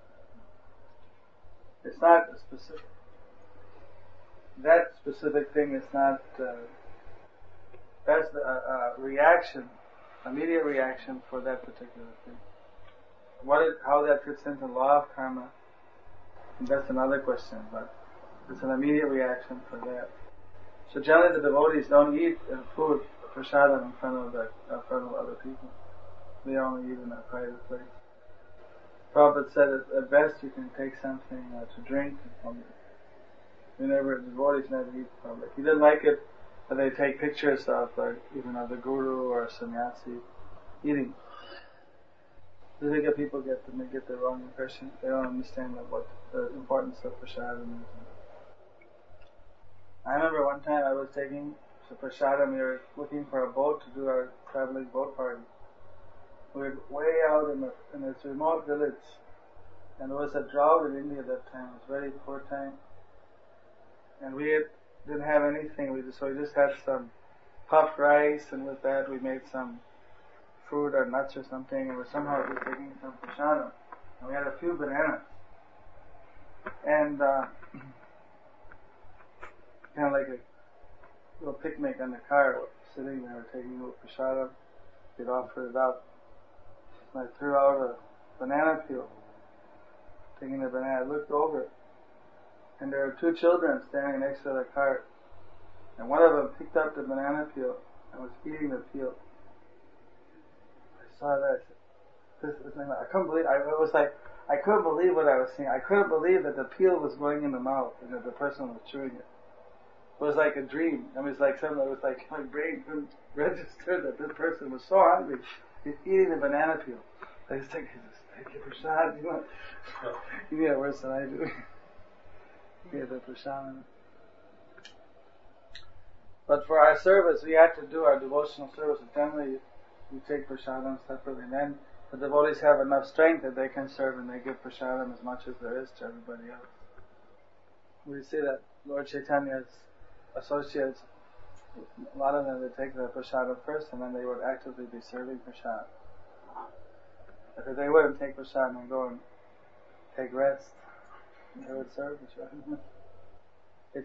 It's not a specific. That specific thing is not. That's a reaction, immediate reaction for that particular thing. How that fits into law of karma, that's another question. But it's an immediate reaction for that. So generally, the devotees don't eat food, prasadam, in front of other people. They only eat in a private place. Prabhupada said at best you can take something to drink in public. The devotees never eat in public. He didn't like it that they take pictures of the guru or a sannyasi eating. I think that people get the wrong impression. They don't understand what the importance of prasadam is. I remember one time I was taking prasadam. We were looking for a boat to do our traveling boat party. We were way out in this remote village, and there was a drought in India at that time. It was a very poor time, and we didn't have anything. We just had some puffed rice, and with that we made some fruit or nuts or something, and we somehow were taking some prasadam. And we had a few bananas, and kind of like a little picnic in the car, sitting there taking a little prasadam. We'd offer it up. I threw out a banana peel. Taking the banana, I looked over, and there were 2 children standing next to the cart, and one of them picked up the banana peel and was eating the peel. I saw that. I couldn't believe. I couldn't believe what I was seeing. I couldn't believe that the peel was going in the mouth and that the person was chewing it. It was like a dream. It was like something. It was like my brain couldn't register that this person was so hungry. He's eating the banana peel. I was thinking, thank you, Prasad. You need it worse than I do. Yeah, the Prasad. But for our service, we had to do our devotional service. Generally, we take prasadam separately. And then the devotees have enough strength that they can serve and they give prasadam as much as there is to everybody else. We see that Lord Chaitanya's associates, a lot of them would take the prasadam first and then they would actively be serving prasadam. Because they wouldn't take prasadam and go and take rest. They would serve prasadam. They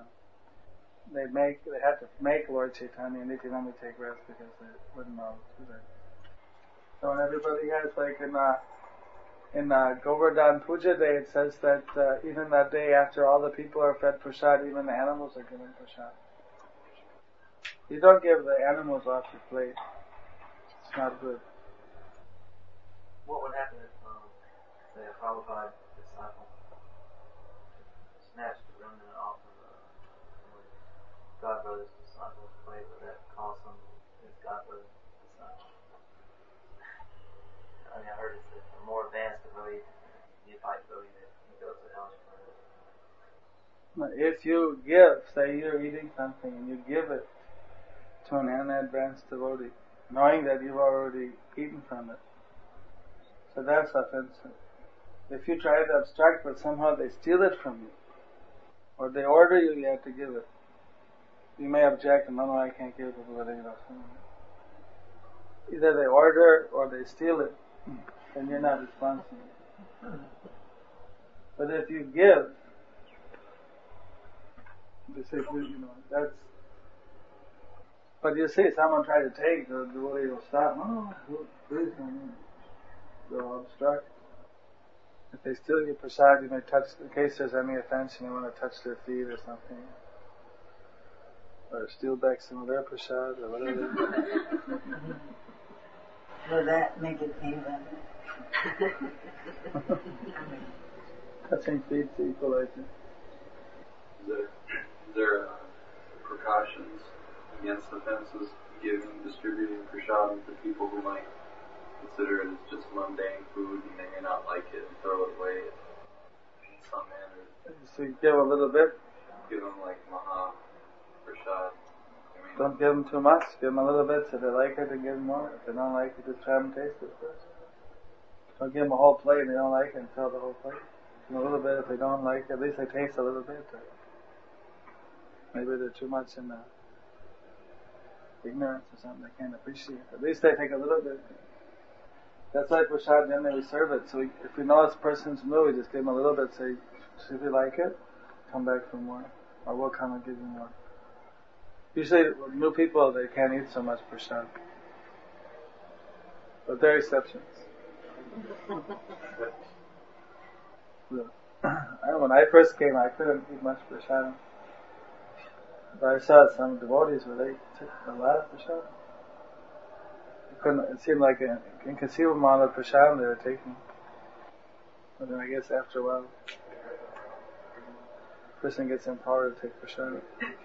had to make Lord Chaitanya and Nityananda take rest because they wouldn't know to do that. So when everybody has, like in Govardhan Puja Day, it says that even that day after all the people are fed prasad, even the animals are given prasad. You don't give the animals off your plate. It's not good. What would happen if, say, a Prabhupada disciple snatched the remnant off of Godbrother's disciple's plate? Would that cause some his Godbrother's disciple? I heard it's a more advanced devotee, neophyte devotee, that he goes to hell for it. If you give, say you're eating something and you give it to an unadvanced devotee, knowing that you've already eaten from it, so that's offensive. If you try to obstruct but somehow they steal it from you, or they order you, you have to give it. You may object and no, I can't give it to everybody else. either they order or they steal it, then you're not responsible. But if you give, they say, that's. But you see, someone try to take, the devotee will stop. Oh, please don't. They'll obstruct. If they steal your prasad, you may touch, in case there's any offense, you may want to touch their feet or something. Or steal back some of their prasad or whatever. Will that make it even? Touching feet to equalize it. Is there precautions against offenses, giving, distributing prashadam to people who might consider it as just mundane food and they may not like it and throw it away in some manner? So you give a little bit. Give them like maha prashad. Don't give them too much. Give them a little bit. So if they like it, then give them more. If they don't like it, just try them taste it first. Don't give them a whole plate and they don't like it and throw the whole plate. Give them a little bit. If they don't like it, at least they taste a little bit. Maybe they're too much in ignorance or something. They can't appreciate it. At least they take a little bit. That's why prasad, generally we serve it. So if we know this person's new, we just give them a little bit. Say, if you like it, come back for more. Or we'll come and give you more. Usually, new people, they can't eat so much prasad. But there are exceptions. When I first came, I couldn't eat much prasad. But I saw some devotees where they took a lot of prasad. It seemed like an inconceivable amount of prasad they were taking. But then I guess after a while, a person gets empowered to take prasad.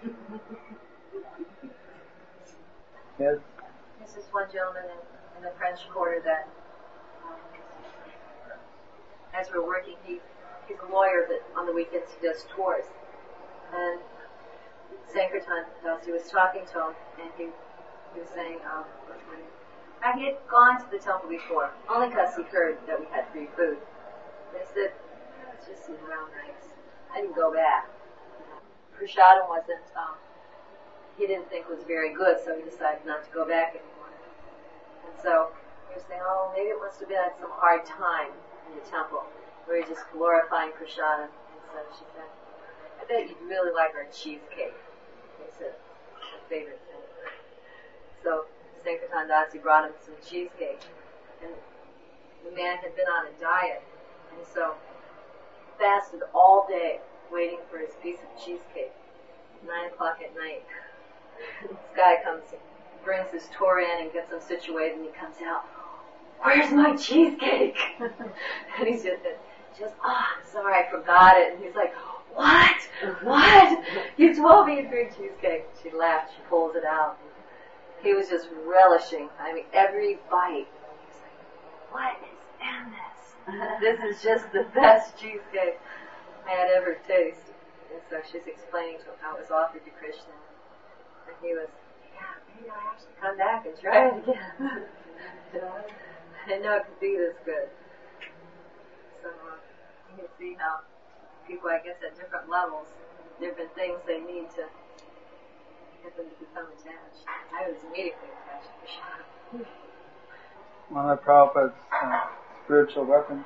Yes? This is one gentleman in the French Quarter that, as we're working, he's a lawyer, but on the weekends he does tours. And Sankirtan Dasi was talking to him, and he was saying, I had gone to the temple before, only because he heard that we had free food. And he said, it's just around nice. I didn't go back. Prasadam wasn't, he didn't think was very good, so he decided not to go back anymore. And so he was saying, maybe it must have been some hard time in the temple, where you're just glorifying Prasadam. And so she said, I bet you'd really like our cheesecake. He said, my favorite thing. So Sankirtan Dasi brought him some cheesecake, and the man had been on a diet, and so fasted all day waiting for his piece of cheesecake. 9 o'clock at night, this guy comes, brings his tour in and gets him situated, and he comes out, where's my cheesecake? And he's just sorry, I forgot it. And he's like, what? You told me you'd bring cheesecake. She laughed, she pulls it out. He was just relishing. I mean, every bite. He was like, what is in this? This is just the best cheesecake I had ever tasted. And so she's explaining to him how it was offered to Krishna. And he was, maybe I'll actually come back and try it again. I didn't know it could be this good. So you can see how people, I guess, at different levels, there have been things they need to get them to become attached. I was immediately attached to Prashad. One of Prabhupada's spiritual weapons,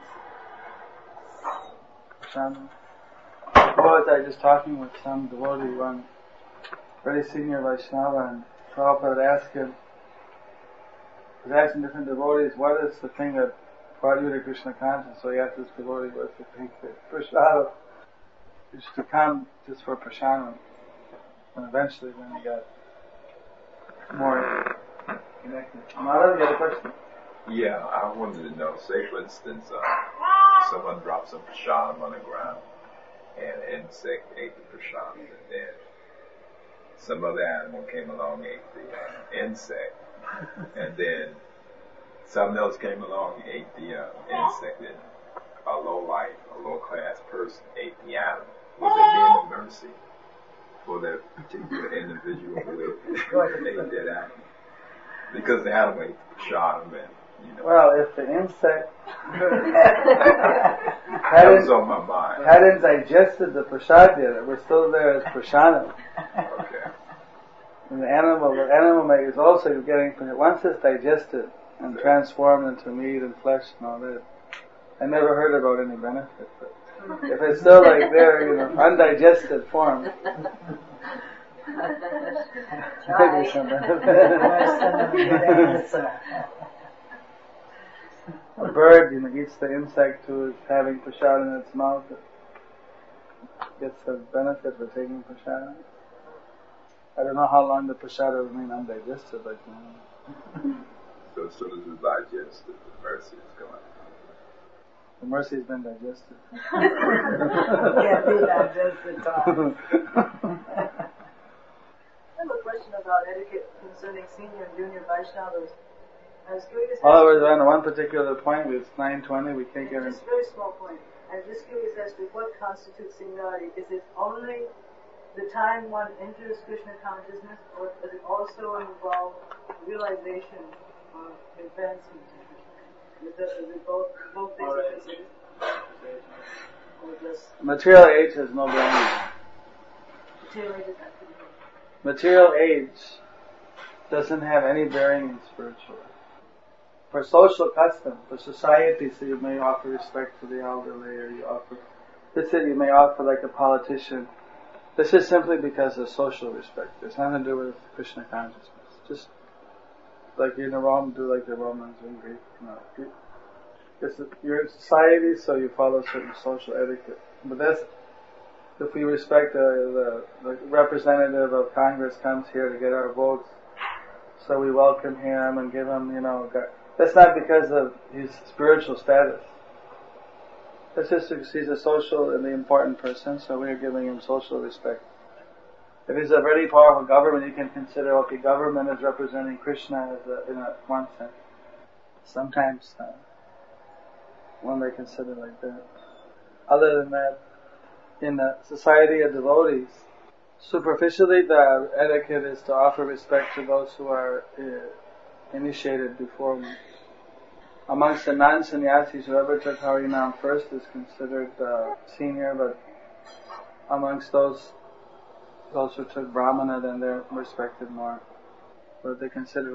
Prashad. I was just talking with some devotee, one very senior Vaishnava, and Prabhupada asked him, he was asking different devotees, what is the thing that brought you to Krishna consciousness? So he asked this devotee, what's the thing that Prashad used to come just for Prashad, and eventually when he got more connected. Another, you had a question? Yeah, I wanted to know, say for instance, someone dropped some prashadam on the ground, and an insect ate the prashadam, and then some other animal came along and ate the insect, and then something else came along and ate the insect, and a low-class person ate the animal. Would there be any mercy for that particular individual who ate that animal? Because the animal ate the prashadam, and well, if the insect hadn't digested the prasad yet, it was still there as prashadam. Okay. And the animal meat is also getting, once it's digested and transformed into meat and flesh and all that, I never heard about any benefit. But if it's still like there, undigested form, maybe some benefit. A bird, eats the insect who is having prasad in its mouth. It gets a benefit for taking prasad. I don't know how long the prasad will remain undigested. So as soon as it's digested, the mercy is gone. The mercy has been digested. Can't be digested, Tom. I have a question about etiquette concerning senior and junior Vaishnavas. I was curious. All of us on one particular point, it's 9:20, we can't get in. Just a very small point. I'm just curious as to what constitutes seniority. Is it only the time one enters Krishna consciousness, or does it also involve realization of advancement in Krishna? Is it both things? Or just material age has no bearing. Material age doesn't have any bearing in spiritual. For social custom, for society, so you may offer respect to the elderly, or you may offer like a politician. This is simply because of social respect. There's nothing to do with Krishna consciousness. Just like you're in Rome, do like the Romans in Greek. You're in society, so you follow certain social etiquette. But that's, if we respect the representative of Congress comes here to get our votes, so we welcome him and give him, that's not because of his spiritual status. That's just because he's a social and the important person, so we are giving him social respect. If he's a very powerful government, you can consider, government is representing Krishna in one sense. Sometimes one may consider like that. Other than that, in the society of devotees, superficially the etiquette is to offer respect to those who are initiated before one. Amongst the non-sannyasis, whoever took Harinam first is considered senior, but amongst those who took Brahmana, then they're respected more. But they consider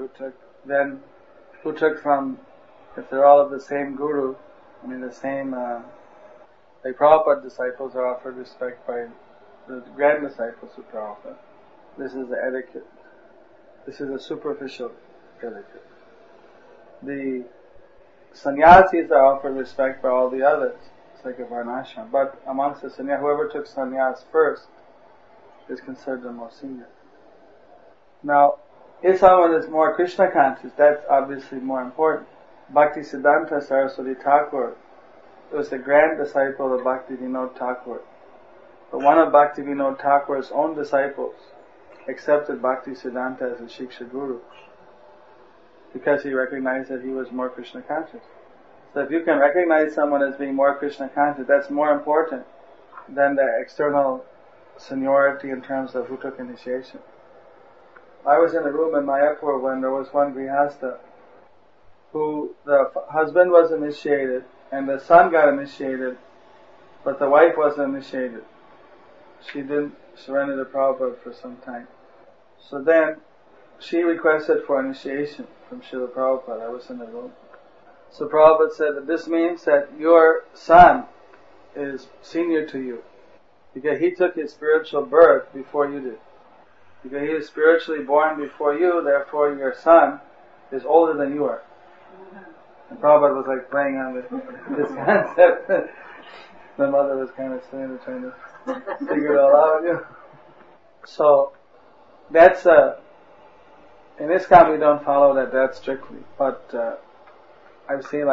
who took from, if they're all of the same guru, the same, like Prabhupada disciples are offered respect by the grand disciples of Prabhupada. This is the etiquette. This is a superficial etiquette. The sannyasis are offered respect by all the others. It's like a varnashram. But amongst the sannyasis, whoever took sannyas first is considered the most senior. Now, if someone is more Krishna conscious, that's obviously more important. Bhaktisiddhanta Saraswati Thakur was the grand disciple of Bhakti Vinod Thakur. But one of Bhakti Vinod Thakur's own disciples accepted Bhaktisiddhanta as a Shiksha Guru, because he recognized that he was more Krishna conscious. So if you can recognize someone as being more Krishna conscious, that's more important than the external seniority in terms of who took initiation. I was in a room in Mayapur when there was one Grihastha who the husband was initiated and the son got initiated, but the wife wasn't initiated. She didn't surrender to Prabhupada for some time. So then she requested for initiation from Srila Prabhupada. I was in the room. So Prabhupada said that this means that your son is senior to you, because he took his spiritual birth before you did. Because he was spiritually born before you, therefore your son is older than you are. And Prabhupada was like playing on this concept. The mother was kind of sitting there trying to figure it all out. So that's in ISKCON we don't follow that strictly, but I've seen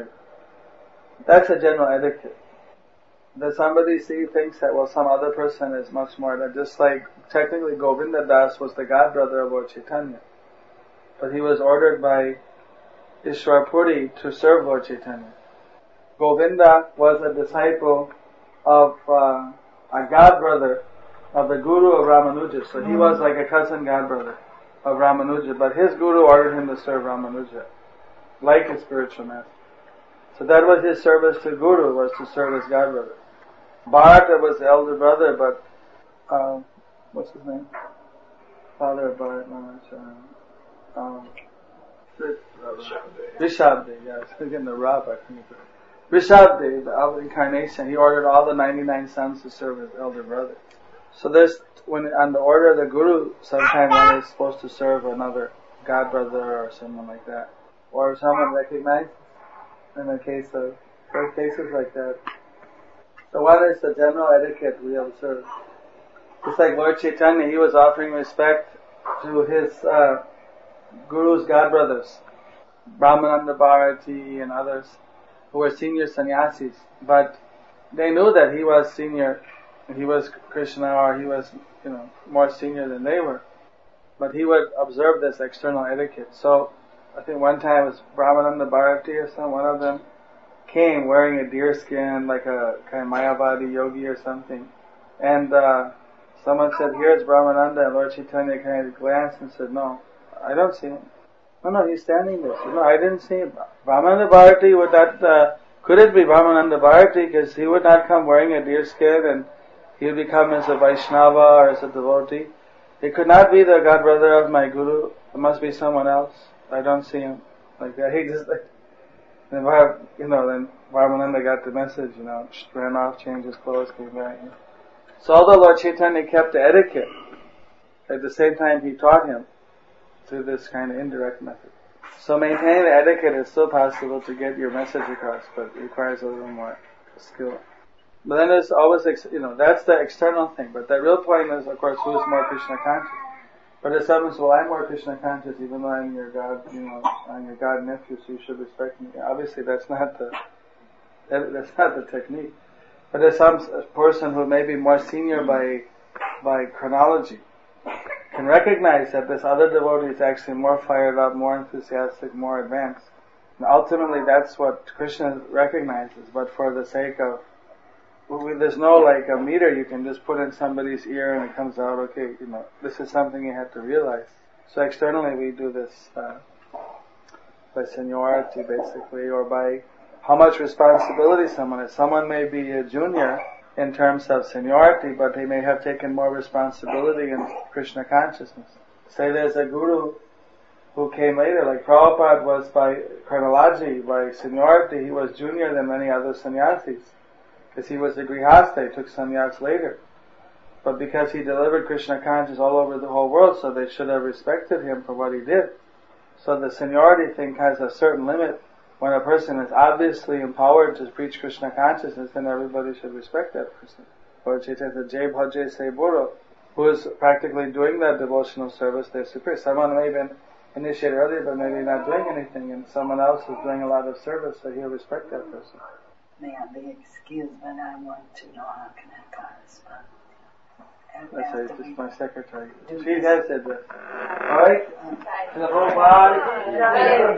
that's a general etiquette. That somebody thinks that some other person is much more than, just like technically Govinda Das was the godbrother of Lord Chaitanya, but he was ordered by Ishwar Puri to serve Lord Chaitanya. Govinda was a disciple of a godbrother of the guru of Ramanuja, so he was like a cousin godbrother of Ramanuja, but his guru ordered him to serve Ramanuja, like a spiritual master. So that was his service to guru, was to serve his godbrother. Bharata was the elder brother, but what's his name? father of Bharat Maharaj. Rishabdev, yeah, I was thinking the Rab, I think. Rishabdev, the incarnation, he ordered all the 99 sons to serve his elder brother. So there's, when on the order of the Guru, sometimes one is supposed to serve another god brother or someone like that. Or someone recognized in the case of, there are cases like that. So one is the general etiquette we observe. Just like Lord Chaitanya, he was offering respect to his Guru's god brothers, Brahmananda Bharati and others who were senior sannyasis. But they knew that he was senior, he was Krishna, or he was, more senior than they were. But he would observe this external etiquette. So I think one time it was Brahmananda Bharati or some, one of them came wearing a deer skin, like a kind of Mayavadi yogi or something. And someone said, "Here's Brahmananda," and Lord Chaitanya kind of glanced and said, "No, I don't see him." No, he's standing there. No, I didn't see him. Brahmananda Bharati would not, could it be Brahmananda Bharati? Because he would not come wearing a deer skin and he would become as a Vaishnava or as a devotee. It could not be the god brother of my Guru. It must be someone else. I don't see him. Like that. He just then Brahmananda got the message, ran off, changed his clothes, came back. So although Lord Chaitanya kept the etiquette, at the same time he taught him through this kind of indirect method. So maintaining the etiquette is still possible to get your message across, but it requires a little more skill. But then there's always, that's the external thing. But the real point is, of course, who's more Krishna conscious. But if someone says, "Well, I'm more Krishna conscious, even though I'm your God, I'm your God nephew, so you should respect me." Obviously, that's not the technique. But there's some person who may be more senior by chronology can recognize that this other devotee is actually more fired up, more enthusiastic, more advanced. And ultimately, that's what Krishna recognizes. But for the sake of, there's no a meter you can just put in somebody's ear and it comes out, okay, this is something you have to realize. So externally we do this by seniority basically, or by how much responsibility someone has. Someone may be a junior in terms of seniority, but they may have taken more responsibility in Krishna consciousness. Say there's a guru who came later, like Prabhupada was by chronology, by seniority, he was junior than many other sannyasis. Because he was a grihastha, he took sannyas later. But because he delivered Krishna consciousness all over the whole world, so they should have respected him for what he did. So the seniority thing has a certain limit. When a person is obviously empowered to preach Krishna consciousness, then everybody should respect that person. Lord Chaitanya said, "Jai bhaje se buro," who is practically doing that devotional service, they're superior. Someone may have been initiated earlier, but maybe not doing anything, and someone else is doing a lot of service, so he'll respect that person. May I be excused, but I want to know how can I correspond? That's just my secretary. She has said that. Alright?